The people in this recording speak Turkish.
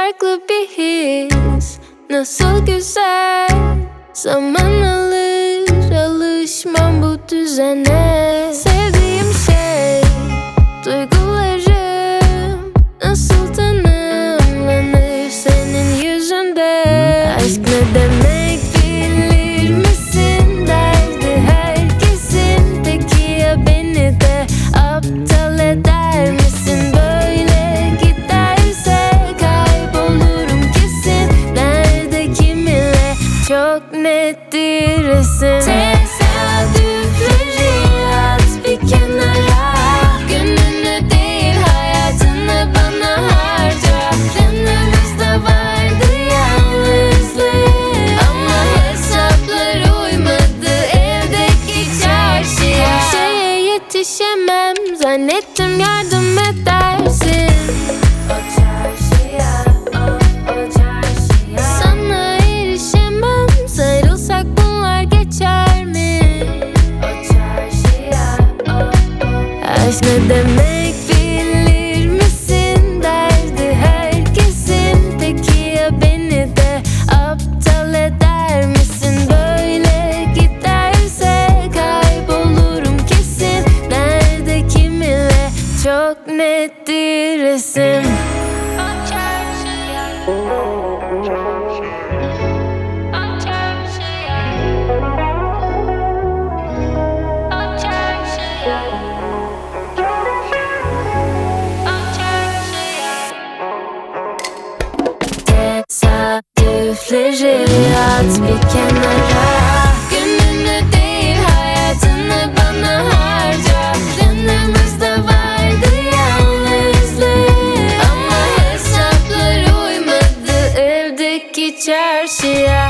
farklı bir his, nasıl güzel. Zaman alır, alışmam bu düzene. Sevdiğim şey, duygularım nasıl tanımlanır senin yüzünden. Aşk ne demek bilir misin, derdi herkesin. Peki ya beni de aptal eder misin? Böyle giderse kaybolurum kesin. Nerede kiminle çok nettir resim. Tesadüfleri at bir kenara, gününü değil hayatını bana harca. Yanımızda vardı yalnızlık, ama hesaplar uymadı evdeki çarşıya. Her şeye yetişemem, zannettim yardım edersin. O çarşıya, o çarşıya. Sana erişemem, sarılsak bunlar geçer mi? O çarşıya, aşk ne demek bilir misin, derdi herkesin. Peki ya beni de aptal eder misin? Böyle giderse kaybolurum kesin. Nerede kiminle çok nettir resim. O çarşıya, o çarşıya, o çarşıya, o çarşıya. Tesadüfleri at bir kenara, gününü değil hayatını bana harca. Yanımızda vardı yalnızlık, ama hesaplar uymadı evdeki çarşıya.